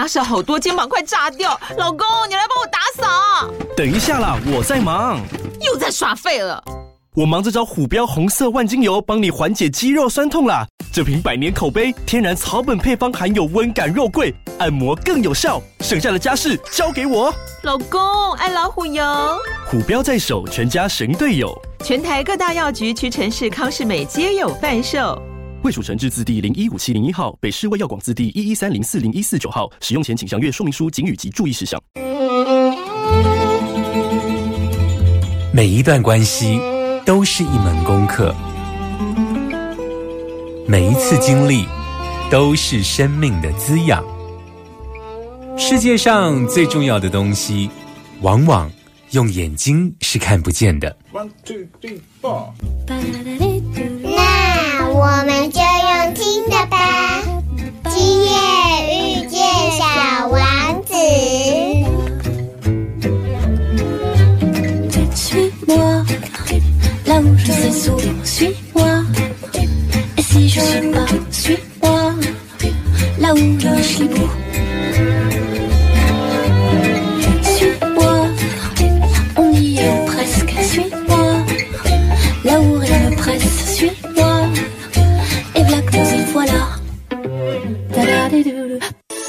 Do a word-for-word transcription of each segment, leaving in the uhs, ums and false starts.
家事好多，肩膀快炸掉。老公，你来帮我打扫。 等一下啦，我在忙。 又在耍废了。 我忙着找虎标红色万金油，帮你缓解肌肉酸痛啦。这瓶百年口碑，天然草本配方，含有温感肉桂，按摩更有效。剩下的家事交给我。 老公，爱老虎油。 虎标在手，全家神队友。 全台各大药局、屈臣氏、康是美皆有贩售。 卫署成字字第零一五七零一号，北市卫药广字第一一三零四零一四九号。使用前请详阅说明书、警语及注意事项。 每一段关系都是一门功课，每一次经历都是生命的滋养。世界上最重要的东西，往往用眼睛是看不见的。 One, two, three, four. 那我们就用听的吧。今夜遇见小王子。 Suis-moi, là où je sais souvent, suis-moi. Et si je suis pas, suis-moi, là où je suis beau. Suis-moi, on y est presque, suis-moi, là où rien ne presse, suis-moi. Et voilà que nous y voilà. Ta-da-di-dou-dou.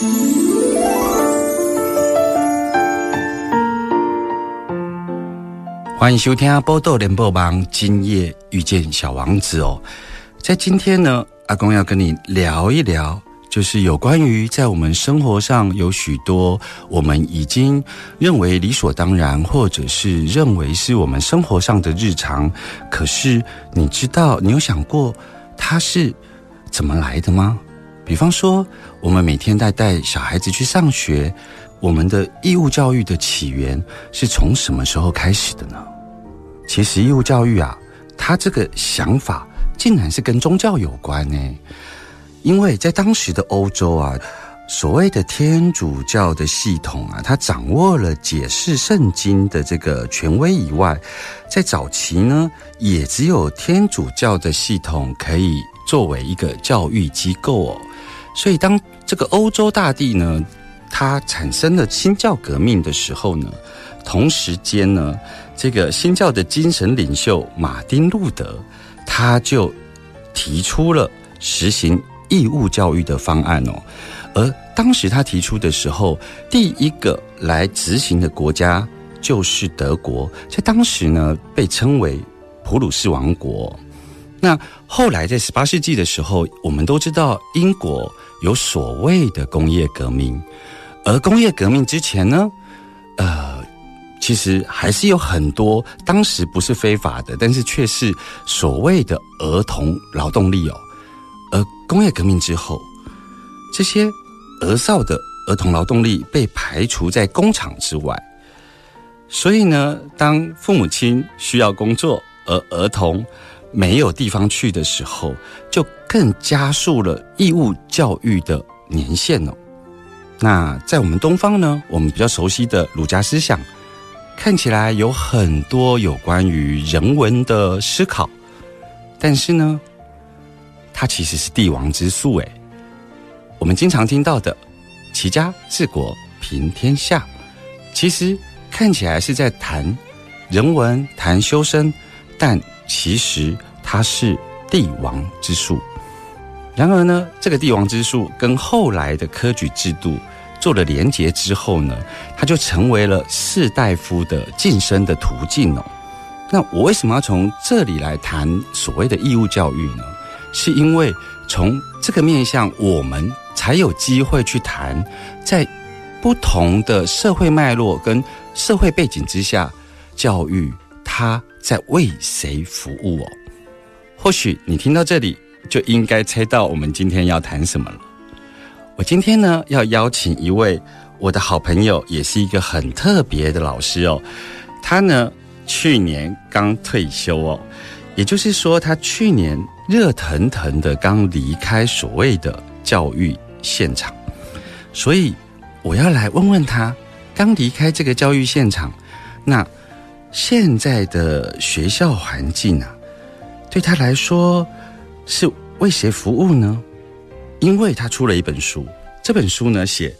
欢迎收听报道联播网今夜遇见小王子哦。在今天呢，阿公要跟你聊一聊，就是有关于在我们生活上有许多我们已经认为理所当然，或者是认为是我们生活上的日常，可是你知道，你有想过它是怎么来的吗？比方说，我们每天带带小孩子去上学，我们的义务教育的起源是从什么时候开始的呢？其实义务教育啊，它这个想法竟然是跟宗教有关呢。因为在当时的欧洲啊，所谓的天主教的系统啊，它掌握了解释圣经的这个权威以外，在早期呢，也只有天主教的系统可以作为一个教育机构哦。所以当这个欧洲大地呢，它产生了新教革命的时候呢，同时间呢，这个新教的精神领袖马丁路德，他就提出了实行义务教育的方案哦。而当时他提出的时候，第一个来执行的国家就是德国，在当时呢被称为普鲁士王国。那后来在十八世纪的时候，我们都知道英国有所谓的工业革命，而工业革命之前呢，呃，其实还是有很多当时不是非法的，但是却是所谓的儿童劳动力哦。而工业革命之后，这些儿少的儿童劳动力被排除在工厂之外，所以呢，当父母亲需要工作，而儿童没有地方去的时候，就更加速了义务教育的年限哦。那在我们东方呢，我们比较熟悉的儒家思想，看起来有很多有关于人文的思考，但是呢，它其实是帝王之术诶。我们经常听到的齐家治国平天下，其实看起来是在谈人文、谈修身，但其实它是帝王之术。然而呢，这个帝王之术跟后来的科举制度做了连结之后呢，它就成为了士大夫的晋升的途径哦。那我为什么要从这里来谈所谓的义务教育呢？是因为从这个面向，我们才有机会去谈，在不同的社会脉络跟社会背景之下，教育它在为谁服务哦？或许你听到这里，就应该猜到我们今天要谈什么了。我今天呢，要邀请一位我的好朋友，也是一个很特别的老师哦。他呢，去年刚退休哦，也就是说，他去年热腾腾的刚离开所谓的教育现场，所以我要来问问他，刚离开这个教育现场，那现在的学校环境啊，对他来说是为谁服务呢？因为他出了一本书，这本书呢写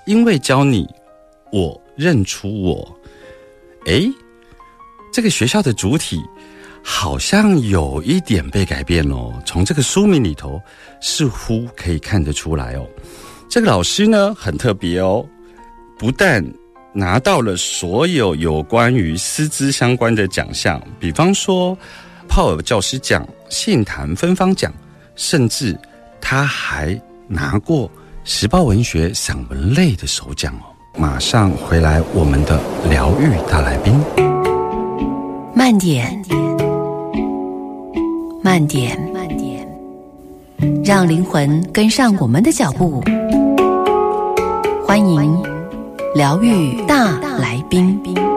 因为教你，我认出我。诶，这个学校的主体好像有一点被改变了，从这个书名里头似乎可以看得出来哦。这个老师呢很特别哦，不但拿到了所有有关于师资相关的奖项，比方说泡尔教师奖、信坛芬芳奖，甚至他还拿过时报文学散文类的首奖哦。马上回来，我们的疗愈大来宾。 慢点，慢点，慢点，让灵魂跟上我们的脚步。欢迎疗愈大来宾。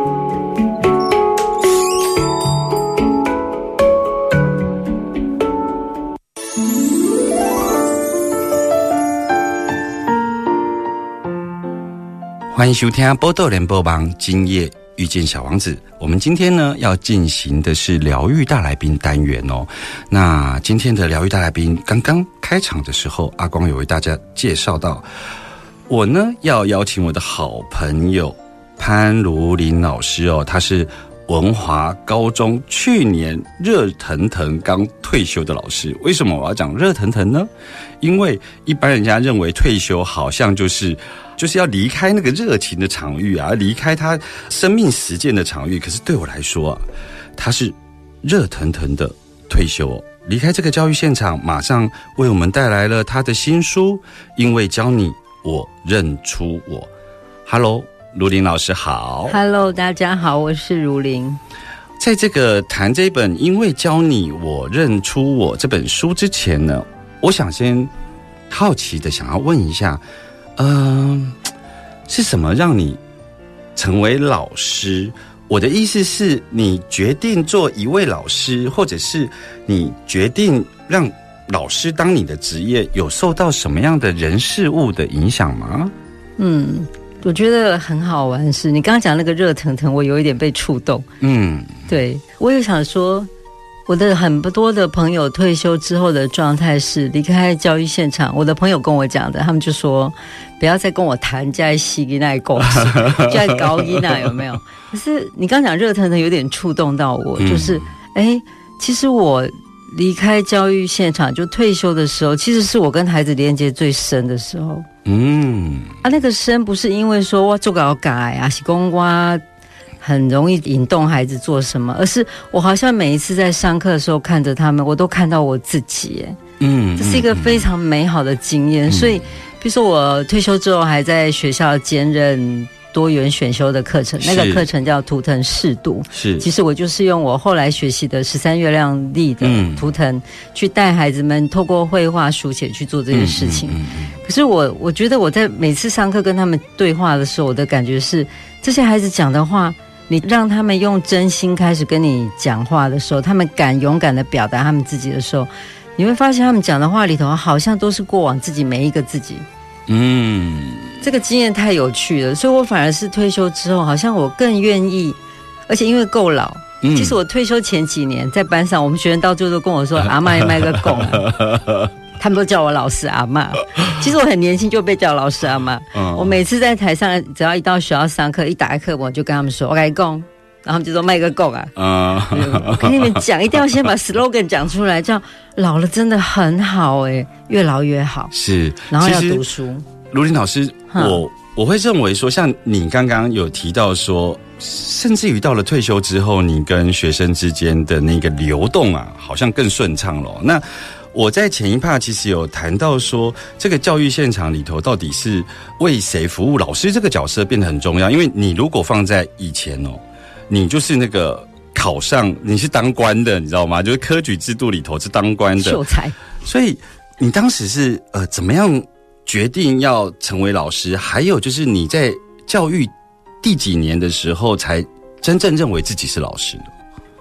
欢迎收听《波多联播网》，今夜遇见小王子。我们今天呢要进行的是疗愈大来宾单元哦。那今天的疗愈大来宾刚刚开场的时候，阿光有为大家介绍到，我呢要邀请我的好朋友潘如林老师哦，他是文华高中去年热腾腾刚退休的老师。为什么我要讲热腾腾呢？因为一般人家认为退休好像就是就是要离开那个热情的场域啊，离开他生命实践的场域。可是对我来说啊，他是热腾腾的退休哦，离开这个教育现场，马上为我们带来了他的新书《因为教你，我认出我》。Hello， 如林老师好。 Hello， 大家好，我是如林。 在这个谈这本《因为教你，我认出我》这本书之前呢，我想先好奇的想要问一下，嗯、呃，是什么让你成为老师？我的意思是，你决定做一位老师，或者是你决定让老师当你的职业，有受到什么样的人事物的影响吗？ 嗯，我觉得很好玩的是，你刚刚讲那个热腾腾，我有一点被触动。嗯，对，我也想说，我的很多的朋友退休之后的状态是离开教育现场。我的朋友跟我讲的，他们就说不要再跟我谈在西吉那公司，在高一那有没有？可是你刚讲热腾腾，有点触动到我，嗯、就是哎，其实我离开教育现场就退休的时候，其实是我跟孩子连接最深的时候。嗯，啊，那个深不是因为说我做个改啊，是公我很容易引动孩子做什么，而是我好像每一次在上课的时候看着他们，我都看到我自己。嗯，这是一个非常美好的经验。嗯、所以，比如说我退休之后还在学校兼任多元选修的课程，那个课程叫图腾视读。是，其实我就是用我后来学习的十三月亮历的图腾、嗯、去带孩子们透过绘画书写去做这件事情。嗯嗯嗯、可是我我觉得我在每次上课跟他们对话的时候，我的感觉是这些孩子讲的话，你让他们用真心开始跟你讲话的时候，他们敢勇敢的表达他们自己的时候，你会发现他们讲的话里头好像都是过往自己每一个自己。嗯，这个经验太有趣了，所以我反而是退休之后，好像我更愿意，而且因为够老。嗯、其实我退休前几年在班上，我们学生到最后都跟我说：“阿嬷也卖个供啊。”他们都叫我老师阿嬷。其实我很年轻就被叫老师阿嬷。嗯、我每次在台上，只要一到学校上课，一打开课本，我就跟他们说：“我跟你讲。”然后他们就说卖个够啊！啊、嗯，我跟你们讲，一定要先把 slogan 讲出来，这样老了真的很好哎、欸，越老越好。是，然后要读书。 如林老师，我我会认为说，像你刚刚有提到说，甚至于到了退休之后，你跟学生之间的那个流动啊，好像更顺畅了。那我在前一趴其实有谈到说，这个教育现场里头到底是为谁服务？老师这个角色变得很重要，因为你如果放在以前哦。你就是那个考上，你是当官的，你知道吗？就是科举制度里头是当官的秀才。 所以你当时是呃怎么样决定要成为老师？还有就是你在教育第几年的时候才真正认为自己是老师呢？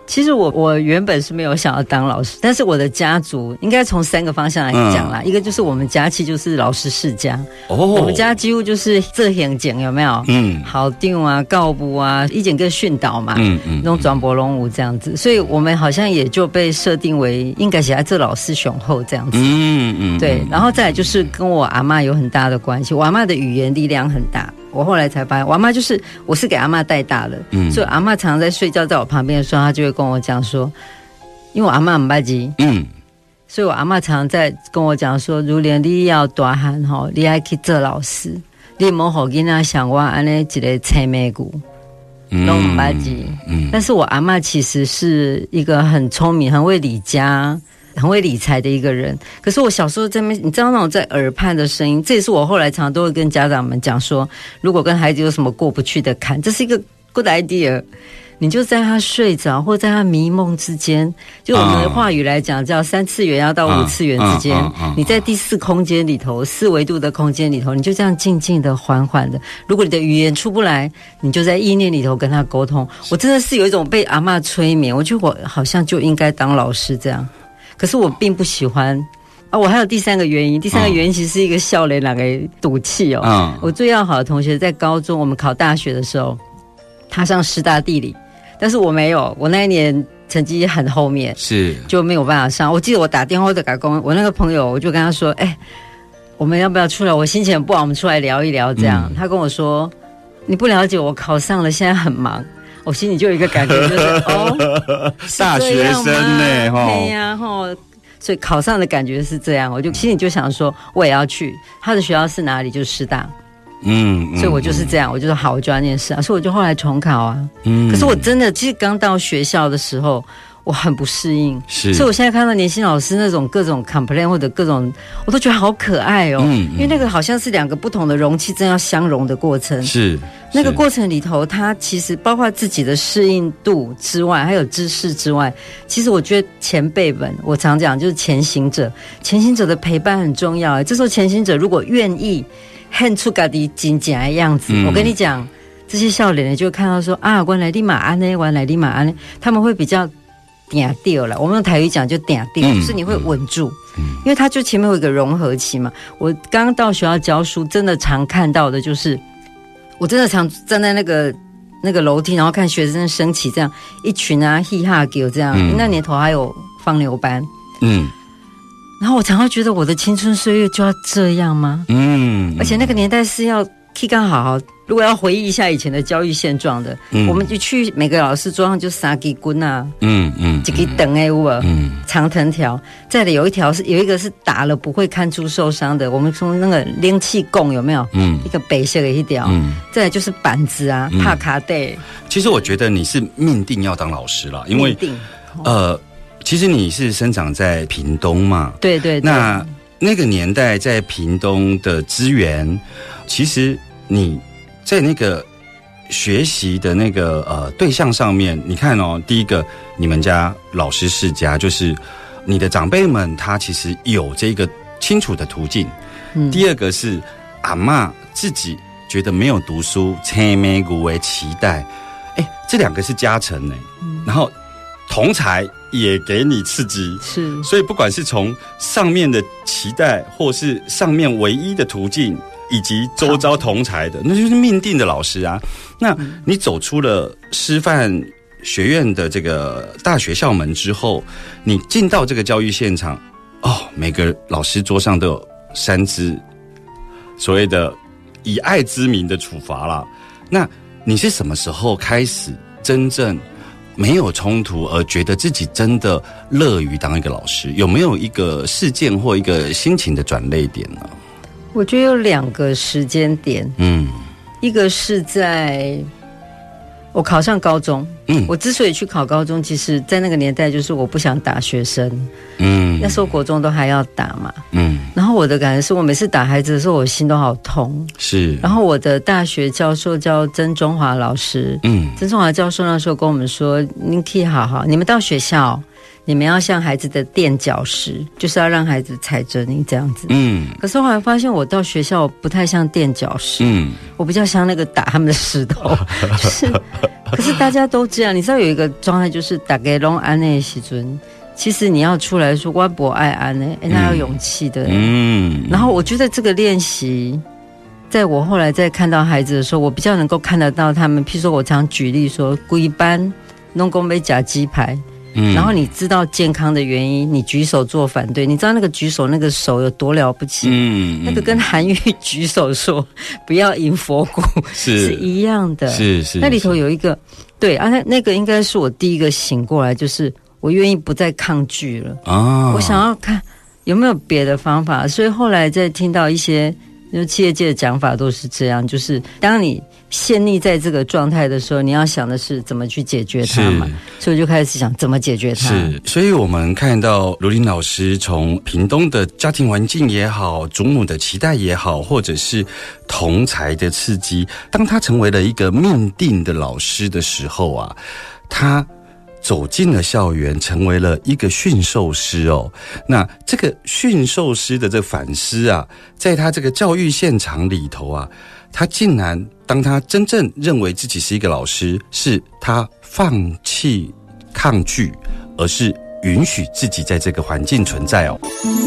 其实我我原本是没有想要当老师，但是我的家族应该从三个方向来讲啦、嗯、一个就是我们家其实就是老师世家哦，我们家几乎就是这行景有没有嗯，校长啊教务啊一整个训导嘛嗯嗯，那种转播龙舞这样子，所以我们好像也就被设定为应该是在这老师雄厚这样子嗯嗯，对，然后再来就是跟我阿嬷有很大的关系，我阿嬷的语言力量很大，我后来才发现我阿嬷就是我是给阿嬷带大的、嗯、所以阿嬷常常在睡觉在我旁边的时候，她就会跟我讲说，因为我阿嬷很捌字嗯，所以我阿嬷常常在跟我讲说，如莲你要大汉吼，你要去做老师，你莫好囡仔像我安尼一个青梅骨都不捌字嗯，但是我阿嬷其实是一个很聪明很会理家很会理财的一个人，可是我小时候在那边，你知道那种在耳畔的声音，这也是我后来常常都会跟家长们讲说，如果跟孩子有什么过不去的坎，这是一个 good idea， 你就在他睡着或在他迷梦之间，就我们的话语来讲叫三次元要到五次元之间、啊啊啊啊、你在第四空间里头，四维度的空间里头，你就这样静静的缓缓的，如果你的语言出不来，你就在意念里头跟他沟通。我真的是有一种被阿嬷催眠，我觉得我好像就应该当老师这样，可是我并不喜欢啊！我还有第三个原因，第三个原因其实是一个少年人的赌气哦、嗯。我最要好的同学在高中，我们考大学的时候，他上师大地理，但是我没有，我那一年成绩很后面，是就没有办法上。我记得我打电话给公，我那个朋友，我就跟他说：“哎、欸，我们要不要出来？我心情很不好，我们出来聊一聊。”这样、嗯，他跟我说：“你不了解我考上了，现在很忙。”我心里就有一个感觉，就是哦， 大学生呢，哈， 对呀，哈，所以考上的感觉是这样，我就心里就想说，我也要去。他的学校是哪里？就是师大，嗯，所以我就是这样，我就说好，我就要念师大，所以我就后来重考啊。嗯，可是我真的，其实刚到学校的时候，我很不适应，是，所以我现在看到年轻老师那种各种 complain 或者各种，我都觉得好可爱哦，嗯，因为那个好像是两个不同的容器正要相融的过程，是。那个过程里头，他其实包括自己的适应度之外，还有知识之外，其实我觉得前辈们，我常讲就是前行者，前行者的陪伴很重要。这时候前行者如果愿意献出自己真正的样子、嗯，我跟你讲，这些少年就会看到说啊，原来你嘛安呢，原来你嘛安呢，他们会比较定掉了。我们用台语讲就定掉、嗯，就是你会稳住、嗯，因为他就前面有一个融合期嘛。我刚到学校教书，真的常看到的就是。我真的常站在那个那个楼梯，然后看学生升旗，这样一群啊，嘻哈给我这样、嗯。那年头还有放牛班，嗯，然后我常常觉得我的青春岁月就要这样吗？嗯，而且那个年代是要 K 刚好好，如果要回忆一下以前的教育现状的，嗯、我们就去每个老师桌上就三支棍啊，嗯嗯，一支长的有啊，嗯，长藤条，再的有一条是有一个是打了不会看出受伤的，我们从那个拎气供有没有？嗯，一个白色的一条，嗯，再来就是板子啊，帕卡带。 其实我觉得你是命定要当老师了，因为呃，其实你是生长在屏东嘛， 对对对， 那那个年代在屏东的资源，其实你。在那个学习的那个呃对象上面，你看哦，第一个，你们家老师世家，就是你的长辈们，他其实有这个清楚的途径。嗯、第二个是阿嬷自己觉得没有读书，青梅骨为期待，哎，这两个是加成呢、嗯。然后同才也给你刺激，是，所以不管是从上面的期待，或是上面唯一的途径。以及周遭同才的，那就是命定的老师啊。那你走出了师范学院的这个大学校门之后，你进到这个教育现场，哦，每个老师桌上都有三支所谓的以爱之名的处罚啦。那你是什么时候开始真正没有冲突，而觉得自己真的乐于当一个老师？有没有一个事件或一个心情的转捩点呢？ 我觉得有两个时间点，嗯，一个是在我考上高中，嗯，我之所以去考高中，其实在那个年代就是我不想打学生，嗯，那时候国中都还要打嘛，嗯，然后我的感觉是我每次打孩子的时候，我心都好痛，是，然后我的大学教授叫曾中华老师，嗯，曾中华教授那时候跟我们说，你可以好好，你们到学校。你你们要像孩子的垫脚石，就是要让孩子踩着你这样子。嗯，可是后来发现我到学校不太像垫脚石，嗯，我比较像那个打他们的石头，就是。可是大家都这样，你知道有一个状态就是大家都安的时阵，其实你要出来说我不爱安呢，那要勇气的。嗯，然后我觉得这个练习。在我后来在看到孩子的时候，我比较能够看得到他们。譬如说，我常举例说，规班弄公杯夹鸡排，嗯，然后你知道健康的原因，你举手做反对，你知道那个举手那个手有多了不起，嗯，那个跟韩愈举手说不要迎佛骨是, 是一样的，是是。那里头有一个对啊，那那个应该是我第一个醒过来，就是我愿意不再抗拒了啊，我想要看有没有别的方法，所以后来在听到一些。就企业界的讲法都是这样，就是当你陷溺在这个状态的时候，你要想的是怎么去解决它嘛，所以就开始想怎么解决它。 是，所以我们看到如琳老师从屏东的家庭环境也好，祖母的期待也好，或者是同侪的刺激，当他成为了一个命定的老师的时候啊，他走进了校园，成为了一个驯兽师哦。那这个驯兽师的这个反思啊，在他这个教育现场里头啊，他竟然当他真正认为自己是一个老师，是他放弃抗拒，而是允许自己在这个环境存在哦。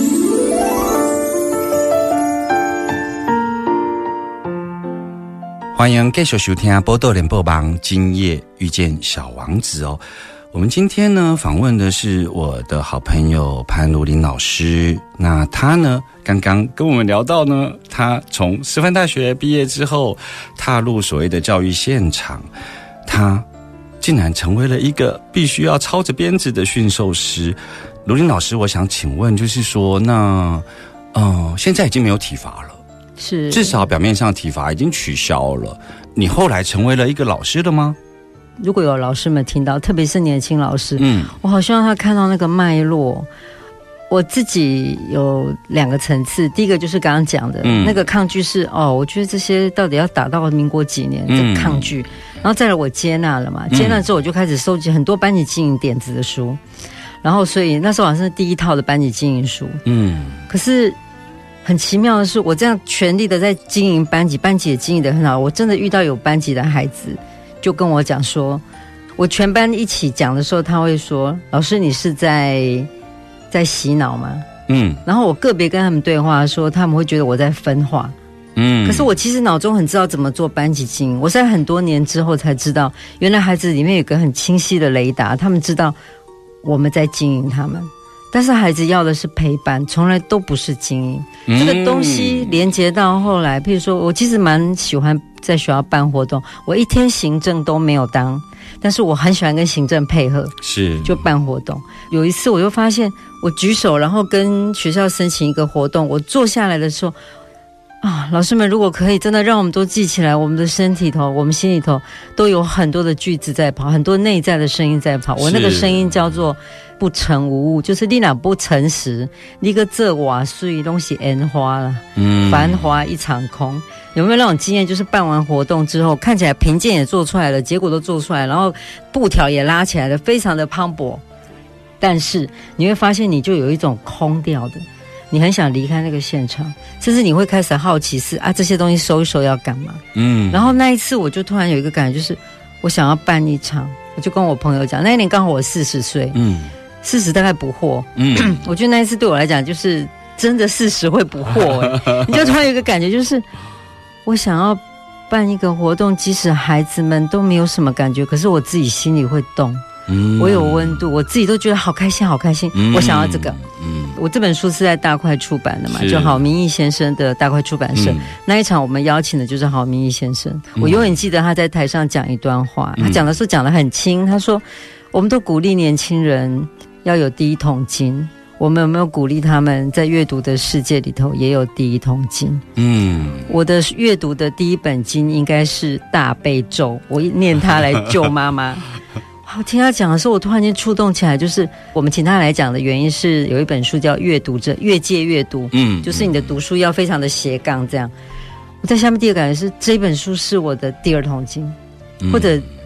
欢迎继续收听报道联播网，今夜遇见小王子哦。我们今天呢访问的是我的好朋友潘如琳老师，那他呢刚刚跟我们聊到呢，他从师范大学毕业之后踏入所谓的教育现场，他竟然成为了一个必须要操着鞭子的驯兽师。如琳老师，我想请问就是说，那呃现在已经没有体罚了， 是至少表面上体罚已经取消了，你后来成为了一个老师了吗？ 如果有老师们听到，特别是年轻老师，嗯，我好希望他看到那个脉络。我自己有两个层次，第一个就是刚刚讲的、嗯、那个抗拒是哦，我觉得这些到底要打到民国几年、嗯、这个抗拒，然后再来我接纳了嘛，接纳之后我就开始收集很多班级经营点子的书，然后所以那时候好像是第一套的班级经营书，嗯，可是很奇妙的是，我这样全力的在经营班级，班级也经营得很好，我真的遇到有班级的孩子就跟我讲说，我全班一起讲的时候，他会说：“老师，你是在在洗脑吗？”嗯，然后我个别跟他们对话说，他们会觉得我在分化。嗯，可是我其实脑中很知道怎么做班级经营，我在很多年之后才知道，原来孩子里面有个很清晰的雷达，他们知道我们在经营他们。但是孩子要的是陪伴，从来都不是经营、嗯、这个东西连接到后来，譬如说我其实蛮喜欢在学校办活动，我一天行政都没有当，但是我很喜欢跟行政配合，是就办活动。有一次我就发现我举手然后跟学校申请一个活动，我坐下来的时候啊，老师们如果可以真的让我们都记起来，我们的身体头我们心里头都有很多的句子在跑，很多内在的声音在跑，我那个声音叫做不诚无物，就是你哪不诚实，你个这瓦碎东西烟花了，嗯，繁华一场空。有没有那种经验，就是办完活动之后看起来评鉴也做出来了，结果都做出来，然后布条也拉起来了，非常的磅礴，但是你会发现你就有一种空掉的，你很想离开那个现场，甚至你会开始好奇是啊，这些东西收一收要干嘛？嗯，然后那一次我就突然有一个感觉，就是我想要办一场，我就跟我朋友讲，那一年刚好我四十岁，嗯，四十大概不惑，嗯，我觉得那一次对我来讲就是真的四十会不惑、欸，你就突然有一个感觉，就是我想要办一个活动，即使孩子们都没有什么感觉，可是我自己心里会动。嗯，我有温度，我自己都觉得好开心好开心、嗯、我想要这个。嗯，我这本书是在大块出版的嘛，就郝明义先生的大块出版社、嗯、那一场我们邀请的就是郝明义先生、嗯、我永远记得他在台上讲一段话、嗯、他讲的时候讲得很轻，他说我们都鼓励年轻人要有第一桶金，我们有没有鼓励他们在阅读的世界里头也有第一桶金？嗯，我的阅读的第一本经应该是大悲咒，我念它来救妈妈。我听他讲的时候，我突然间触动起来，就是我们请他来讲的原因是有一本书叫《阅读者越界阅读》，嗯，就是你的读书要非常的斜杠这样。我在下面第二个感觉是这本书是我的第二桶金，嗯、或者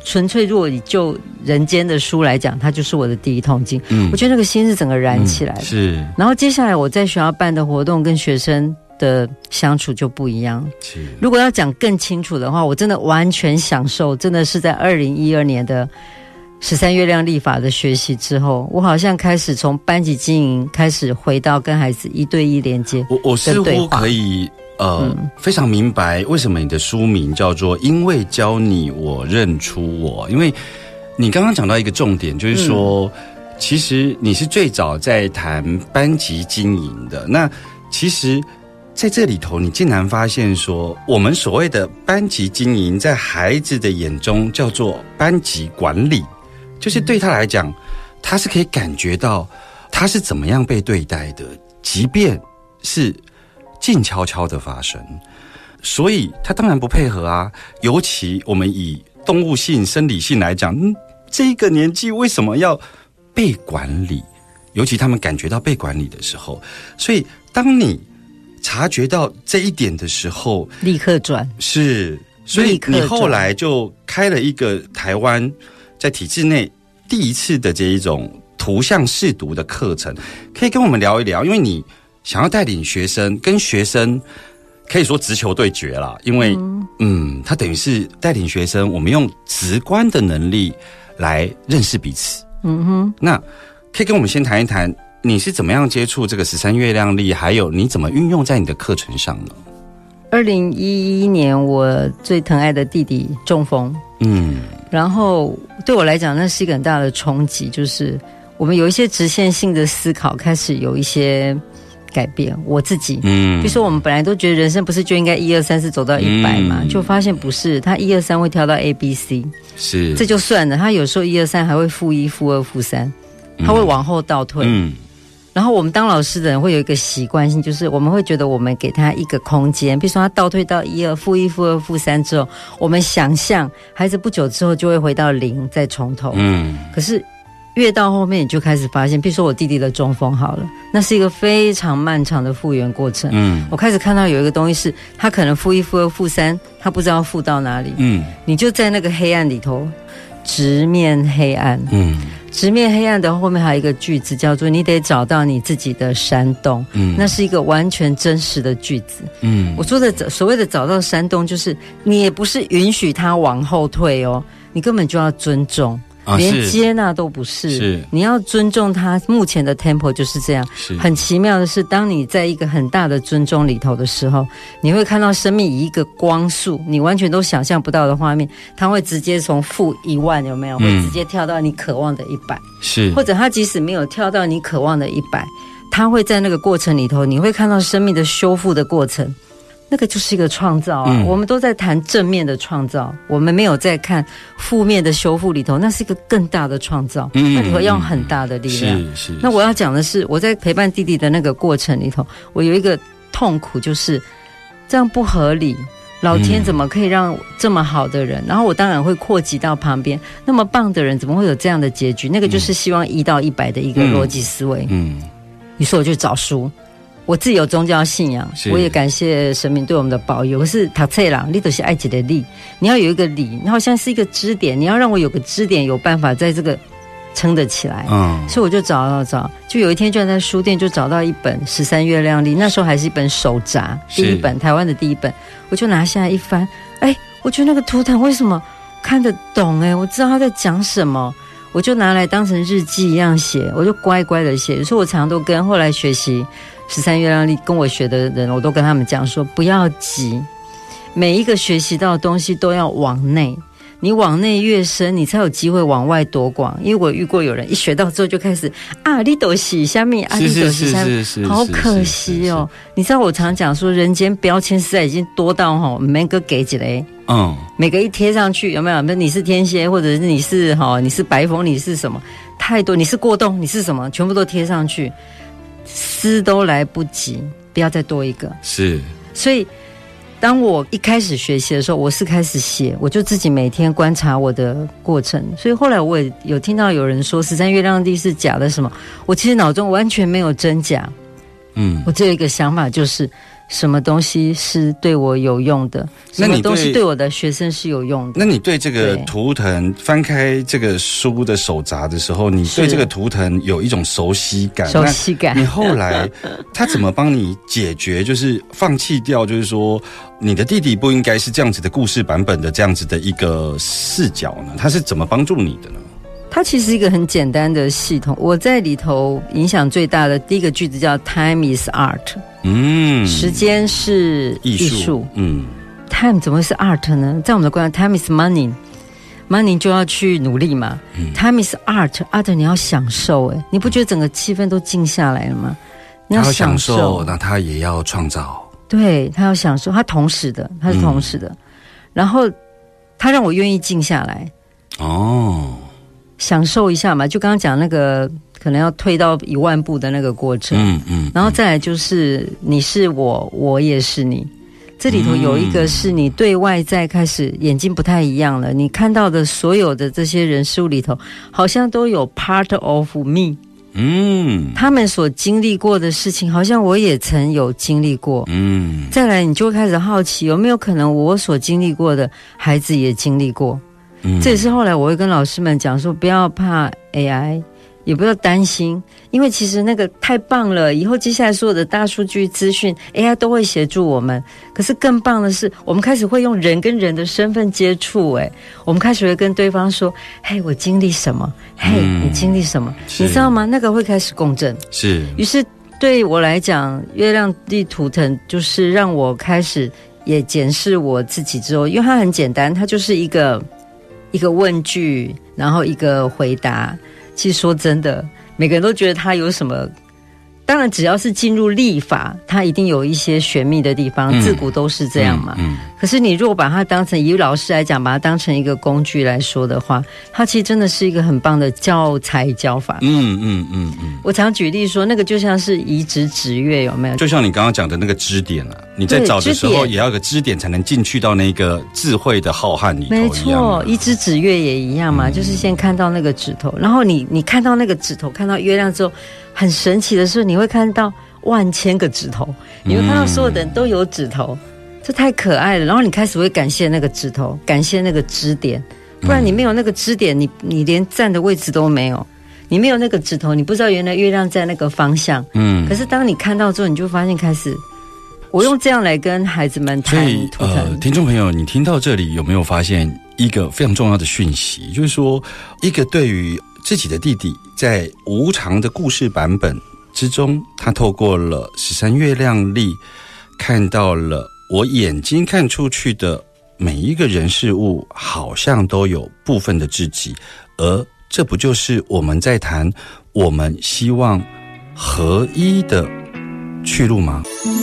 纯粹如果你就人间的书来讲，它就是我的第一桶金。嗯，我觉得那个心是整个燃起来的。嗯、 是。 然后接下来我在学校办的活动跟学生的相处就不一样。是。如果要讲更清楚的话，我真的完全享受，真的是在二零一二年的十三月亮历法的学习之后，我好像开始从班级经营开始回到跟孩子一对一连接。 我我似乎可以呃、嗯、非常明白为什么你的书名叫做因为教你我认出我，因为你刚刚讲到一个重点，就是说、嗯、其实你是最早在谈班级经营的。那其实在这里头你竟然发现说，我们所谓的班级经营在孩子的眼中叫做班级管理，就是对他来讲，他是可以感觉到他是怎么样被对待的，即便是静悄悄的发生，所以他当然不配合啊。尤其我们以动物性、生理性来讲，嗯，这个年纪为什么要被管理？尤其他们感觉到被管理的时候，所以当你察觉到这一点的时候， 立刻转是，所以你后来就开了一个台湾在体制内第一次的这一种图像识读的课程，可以跟我们聊一聊，因为你想要带领学生，跟学生可以说直球对决啦，因为嗯, 嗯，他等于是带领学生，我们用直观的能力来认识彼此。嗯哼，那可以跟我们先谈一谈，你是怎么样接触这个十三月亮历，还有你怎么运用在你的课程上呢？ 二零一一年，我最疼爱的弟弟中风，嗯，然后对我来讲，那是一个很大的冲击，就是我们有一些直线性的思考开始有一些改变。我自己，嗯，比如说我们本来都觉得人生不是就应该一二三四走到一百嘛，嗯，就发现不是，他一二三会跳到 A B C， 是，这就算了，他有时候一二三还会负一、负二、负三，他会往后倒退，嗯。然后我们当老师的人会有一个习惯性，就是我们会觉得我们给他一个空间，比如说他倒退到一二、负一、负二、负三之后，我们想象孩子不久之后就会回到零，再从头。嗯，可是越到后面你就开始发现，比如说我弟弟的中风好了，那是一个非常漫长的复原过程。嗯，我开始看到有一个东西是，他可能负一、负二、负三，他不知道负到哪里。嗯，你就在那个黑暗里头，直面黑暗。嗯。直面黑暗的后面还有一个句子叫做你得找到你自己的山洞，嗯，那是一个完全真实的句子。嗯，我说的所谓的找到山洞，就是你也不是允许他往后退哦，你根本就要尊重，啊，连接纳都不是，是你要尊重他目前的 tempo 就是这样。是很奇妙的是，当你在一个很大的尊重里头的时候，你会看到生命以一个光速你完全都想象不到的画面，它会直接从负一万有没有、嗯、会直接跳到你渴望的一百，是或者它即使没有跳到你渴望的一百，它会在那个过程里头你会看到生命的修复的过程，那个就是一个创造啊、嗯！我们都在谈正面的创造，我们没有在看负面的修复里头，那是一个更大的创造，嗯、那你会用很大的力量。是是。那我要讲的是，我在陪伴弟弟的那个过程里头，我有一个痛苦，就是这样不合理。老天怎么可以让这么好的人？嗯、然后我当然会扩及到旁边，那么棒的人怎么会有这样的结局？那个就是希望一到一百的一个逻辑思维。嗯。于是我就找书。我自己有宗教信仰，我也感谢神明对我们的保佑。可是读册人，你都是爱己的理，你要有一个理，然后像是一个支点，你要让我有个支点，有办法在这个撑得起来。嗯，所以我就找找找，就有一天居然在书店就找到一本《十三月亮历》，那时候还是一本手札，第一本台湾的第一本，我就拿下来一翻，哎，我觉得那个图腾为什么看得懂？哎，我知道他在讲什么。我就拿来当成日记一样写，我就乖乖的写。所以我常常都跟后来学习十三月亮历跟我学的人，我都跟他们讲说，不要急，每一个学习到的东西都要往内，你往内越深，你才有机会往外多广。因为我遇过有人一学到之后就开始啊，你都洗下面啊，你都洗下面，好可惜哦。你知道我常讲说，人间标签实在已经多到哈，每个给几嘞。嗯，每个一贴上去有没有？你是天蝎，或者是你是哈，你是白风，你是什么？太多，你是过动，你是什么？全部都贴上去，撕都来不及，不要再多一个。是，所以当我一开始学习的时候，我是开始写，我就自己每天观察我的过程。所以后来我也有听到有人说十三月亮历是假的什么，我其实脑中完全没有真假。嗯，我只有一个想法，就是什么东西是对我有用的，什么东西对我的学生是有用的。 那你对这个图腾翻开这个书的手札的时候，你对这个图腾有一种熟悉感， 熟悉感。 你后来他怎么帮你解决，就是放弃掉，就是说你的弟弟不应该是这样子的故事版本的这样子的一个视角呢？他是怎么帮助你的呢？ 它其实一个很简单的系统，我在里头影响最大的第一个句子叫 Time is art， 嗯，时间是艺术，嗯 ，Time 怎么会是 art 呢？在我们的观念 ，Time is money，money 就要去努力嘛、嗯、，Time is art，art 你要享受，哎，你不觉得整个气氛都静下来了吗？你要享受， 他要享受，那他也要创造， 对他要享受，他同时的，他是同时的，嗯、然后他让我愿意静下来，哦。享受一下嘛，就刚刚讲那个可能要退到一万步的那个过程，嗯嗯，然后再来就是你是我，我也是你，这里头有一个是你对外在开始眼睛不太一样了，你看到的所有的这些人事物里头，好像都有 part of me， 嗯，他们所经历过的事情，好像我也曾有经历过，嗯，再来你就会开始好奇，有没有可能我所经历过的孩子也经历过。嗯、这也是后来我会跟老师们讲说，不要怕 A I， 也不要担心，因为其实那个太棒了，以后接下来所有的大数据资讯 A I 都会协助我们。可是更棒的是，我们开始会用人跟人的身份接触，哎，我们开始会跟对方说，嘿，我经历什么，嘿、嗯，你经历什么，你知道吗？那个会开始共振，是。于是对我来讲，月亮地图腾就是让我开始也检视我自己之后，因为它很简单，它就是一个。一个问句，然后一个回答。其实说真的，每个人都觉得他有什么，当然只要是进入历法，它一定有一些玄秘的地方，嗯、自古都是这样嘛。嗯嗯、可是你如果把它当成以老师来讲，把它当成一个工具来说的话，它其实真的是一个很棒的教材教法。嗯嗯嗯嗯。我常举例说，那个就像是移植指月，有没有？ 就像你刚刚讲的那个支点啊，你在找的时候也要有个支点，才能进去到那个智慧的浩瀚里头。 没错，移植指月也一样嘛，嗯、就是先看到那个指头，然后你你看到那个指头，看到月亮之后。很神奇的是，你会看到万千个指头，你会看到所有的人都有指头，嗯、这太可爱了。然后你开始会感谢那个指头，感谢那个支点，不然你没有那个支点，你你连站的位置都没有。你没有那个指头，你不知道原来月亮在那个方向。嗯，可是当你看到之后，你就发现开始，我用这样来跟孩子们谈图腾。 呃，听众朋友，你听到这里有没有发现一个非常重要的讯息？就是说，一个对于自己的弟弟在无常的故事版本之中，他透过了十三月亮历，看到了我眼睛看出去的每一个人事物，好像都有部分的自己，而这不就是我们在谈我们希望合一的去路吗？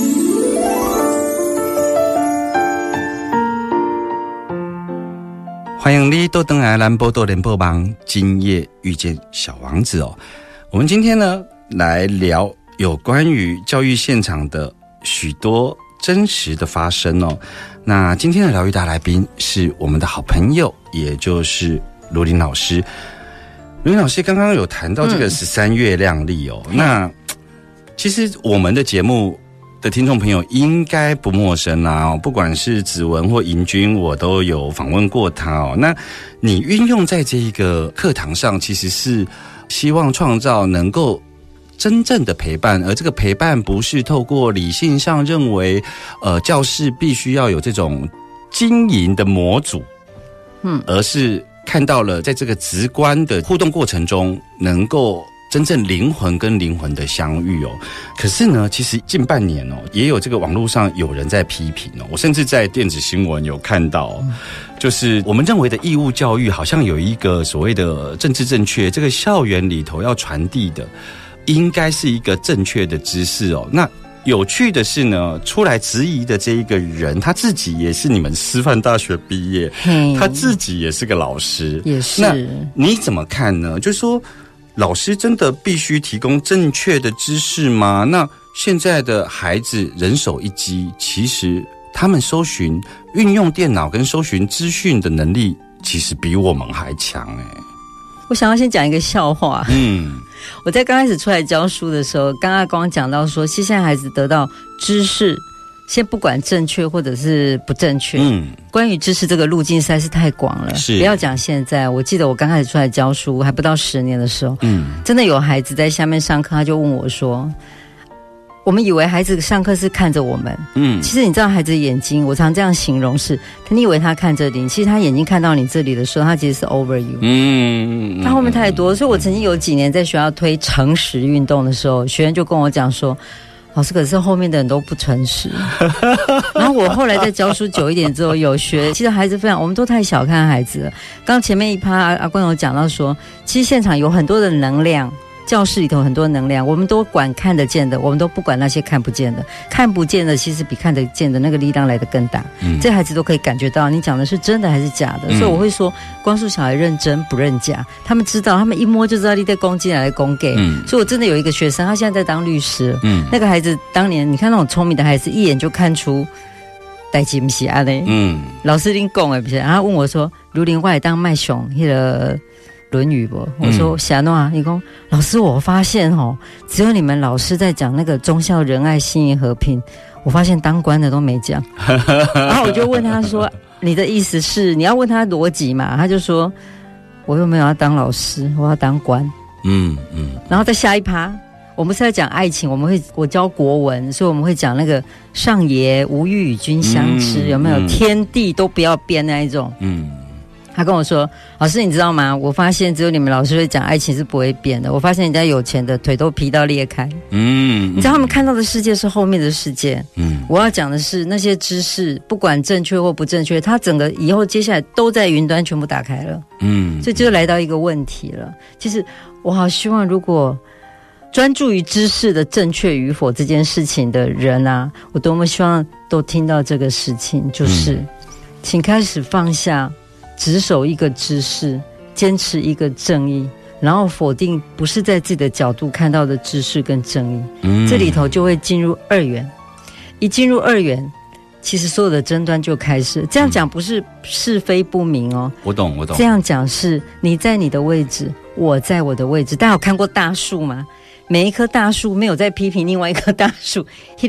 欢迎你都登来兰波多联播网，今夜遇见小王子哦。我们今天呢来聊有关于教育现场的许多真实的发生哦。那今天的疗愈大来宾是我们的好朋友，也就是卢林老师。卢林老师刚刚有谈到这个十三月亮历哦，嗯、那其实我们的节目的听众朋友应该不陌生啦、哦，不管是子文或银君，我都有访问过他哦。那你运用在这一个课堂上，其实是希望创造能够真正的陪伴，而这个陪伴不是透过理性上认为，呃，教室必须要有这种经营的模组，嗯，而是看到了在这个直观的互动过程中，能够真正灵魂跟灵魂的相遇哦。可是呢，其实近半年哦，也有这个网络上有人在批评哦，我甚至在电子新闻有看到、哦，就是我们认为的义务教育好像有一个所谓的政治正确，这个校园里头要传递的应该是一个正确的知识哦。那有趣的是呢，出来质疑的这一个人，他自己也是你们师范大学毕业，他自己也是个老师， 也是。 那你怎么看呢？就是说，老师真的必须提供正确的知识吗？那现在的孩子人手一机，其实他们搜寻、运用电脑跟搜寻资讯的能力，其实比我们还强哎、欸。 我想要先讲一个笑话。嗯，我在刚开始出来教书的时候，刚刚光讲到说，现在孩子得到知识先不管正确或者是不正确， 嗯， 关于知识这个路径实在是太广了。 是， 不要讲现在，我记得我刚开始出来教书，还不到十年的时候，嗯，真的有孩子在下面上课，他就问我说：“我们以为孩子上课是看着我们，嗯，其实你知道孩子的眼睛，我常这样形容是，你以为他看着你，其实他眼睛看到你这里的时候，他其实是 over you， 嗯，他后面太多，所以我曾经有几年在学校推诚实运动的时候，学员就跟我讲说。”老师，可是后面的人都不诚实。然后我后来在教书久一点之后，有学，其实孩子非常，我们都太小看孩子了。刚前面一趴阿阿关有讲到说，其实现场有很多的能量，教室里头很多能量，我们都管看得见的，我们都不管那些看不见的。看不见的其实比看得见的那个力量来得更大。嗯，这孩子都可以感觉到你讲的是真的还是假的。嗯，所以我会说，光速小孩认真不认假，他们知道，他们一摸就知道你在攻击来攻给。嗯，所以我真的有一个学生，他现在在当律师。嗯，那个孩子当年你看那种聪明的孩子，一眼就看出代志不是安尼。嗯，老师您讲的不是，然后问我说：“如林外当卖熊那个。”论语不？我说霞诺啊，你说老师，我发现哦，只有你们老师在讲那个忠孝仁爱信义和平，我发现当官的都没讲。然后我就问他说：“你的意思是你要问他逻辑嘛？”他就说：“我又没有要当老师，我要当官。”嗯嗯。然后在下一趴，我们是在讲爱情，我们会我教国文，所以我们会讲那个上爷无欲与君相知，嗯、有没有、嗯、天地都不要变那一种？嗯。他跟我说：“老师，你知道吗？我发现只有你们老师会讲爱情是不会变的。我发现人家有钱的腿都皮到裂开。嗯，你知道他们看到的世界是后面的世界。嗯，我要讲的是那些知识，不管正确或不正确，它整个以后接下来都在云端全部打开了。嗯，所以就来到一个问题了。其实我好希望，如果专注于知识的正确与否这件事情的人啊，我多么希望都听到这个事情，就是，嗯、请开始放下。”只守一个知识，坚持一个正义，然后否定不是在自己的角度看到的知识跟正义，嗯、这里头就会进入二元。一进入二元，其实所有的争端就开始。这样讲不是是非不明哦， 我懂我懂。 这样讲是你在你的位置，我在我的位置。大家有看过大树吗？每一棵大树没有在批评另外一棵大树，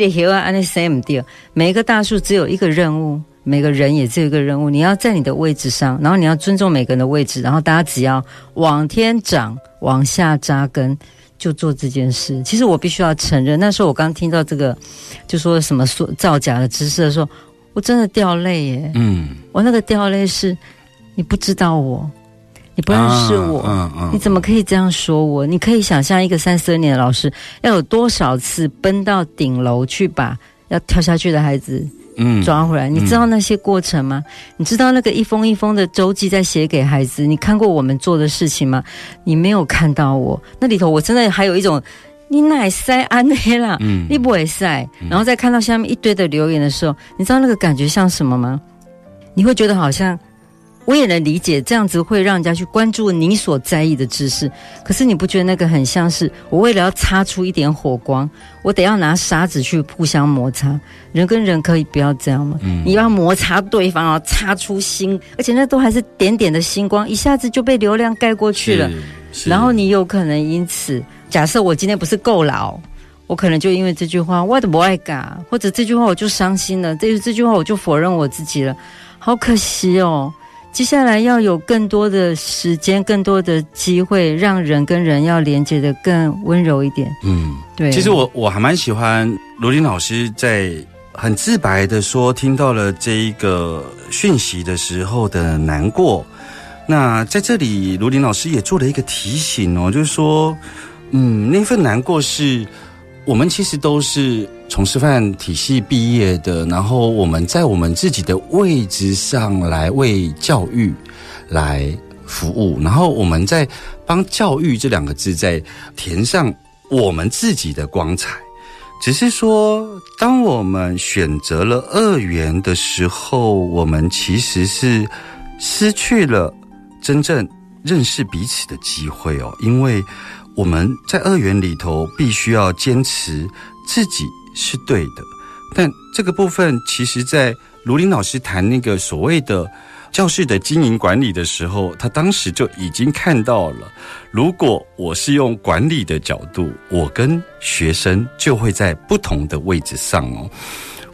每一个大树只有一个任务。每个人也只有一个任务，你要在你的位置上，然后你要尊重每个人的位置，然后大家只要往天长，往下扎根，就做这件事。其实我必须要承认，那时候我刚听到这个，就说什么造假的知识的时候，我真的掉泪耶。嗯，我那个掉泪是，你不知道我，你不认识我，啊嗯嗯、你怎么可以这样说我？你可以想象一个三十二年的老师，要有多少次奔到顶楼去把要跳下去的孩子。嗯，抓回来，你知道那些过程吗？嗯、你知道那个一封一封的周记在写给孩子，你看过我们做的事情吗？你没有看到我那里头，我真的还有一种，你哪塞安黑啦，嗯，你不会塞，然后再看到下面一堆的留言的时候，你知道那个感觉像什么吗？你会觉得好像。我也能理解，这样子会让人家去关注你所在意的知识。可是你不觉得那个很像是我为了要擦出一点火光，我得要拿砂纸去互相摩擦？人跟人可以不要这样吗？嗯、你要摩擦对方啊，擦出星，而且那都还是点点的星光，一下子就被流量盖过去了。然后你有可能因此，假设我今天不是够老，我可能就因为这句话我都不爱改，或者这句话我就伤心了，这这句话我就否认我自己了，好可惜哦。接下来要有更多的时间，更多的机会，让人跟人要连接的更温柔一点。嗯，对。 其实我我还蛮喜欢罗琳老师在很自白的说，听到了这一个讯息的时候的难过。那在这里，罗琳老师也做了一个提醒哦，就是说，嗯，那份难过是我们其实都是从师范体系毕业的，然后我们在我们自己的位置上来为教育来服务，然后我们在帮教育这两个字在填上我们自己的光彩。只是说，当我们选择了二元的时候，我们其实是失去了真正认识彼此的机会哦，因为我们在二元里头必须要坚持自己是对的，但这个部分其实在卢林老师谈那个所谓的教室的经营管理的时候，他当时就已经看到了，如果我是用管理的角度，我跟学生就会在不同的位置上哦。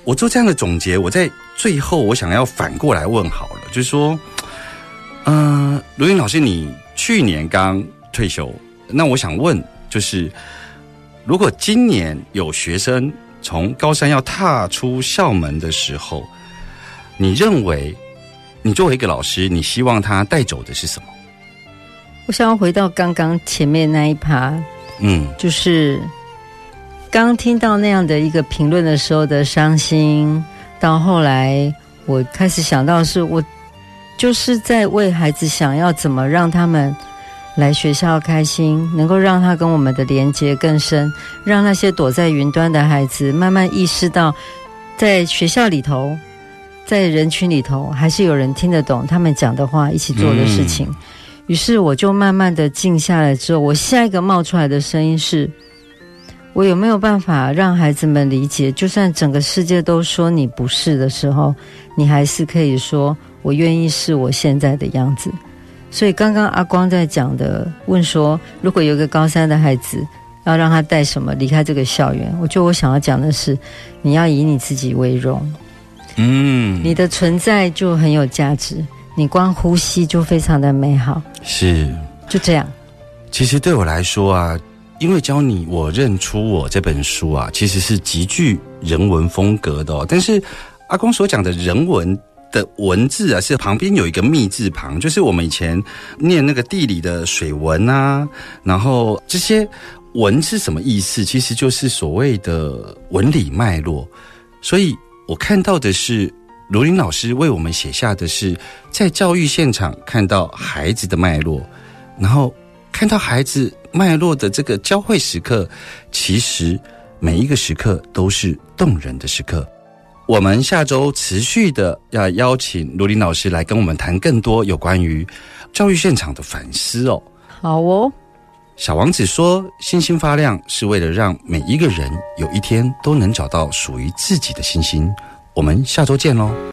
我做这样的总结，我在最后我想要反过来问好了，就是说，嗯、呃，卢云老师，你去年刚退休，那我想问，就是如果今年有学生从高三要踏出校门的时候，你认为你作为一个老师，你希望他带走的是什么？ 我想要回到刚刚前面那一趴， 嗯， 就是刚听到那样的一个评论的时候的伤心，到后来我开始想到是我就是在为孩子想要怎么让他们来学校开心，能够让他跟我们的连结更深，让那些躲在云端的孩子慢慢意识到在学校里头，在人群里头还是有人听得懂他们讲的话，一起做的事情、嗯、于是我就慢慢的静下来之后，我下一个冒出来的声音是，我有没有办法让孩子们理解，就算整个世界都说你不是的时候，你还是可以说我愿意是我现在的样子。所以刚刚阿光在讲的，问说如果有一个高三的孩子要让他带什么离开这个校园，我觉得我想要讲的是，你要以你自己为荣，嗯，你的存在就很有价值，你光呼吸就非常的美好， 是就这样。 其实对我来说啊，因为教你我认出我这本书啊，其实是极具人文风格的哦。但是阿公所讲的人文的文字啊，是旁边有一个密字旁，就是我们以前念那个地理的水文啊，然后这些文是什么意思？其实就是所谓的文理脉络。所以我看到的是卢林老师为我们写下的是在教育现场看到孩子的脉络，然后看到孩子脉络的这个交汇时刻，其实每一个时刻都是动人的时刻。我们下周持续的要邀请卢林老师来跟我们谈更多有关于教育现场的反思哦。 好哦。 小王子说，星星发亮是为了让每一个人有一天都能找到属于自己的星星。我们下周见咯。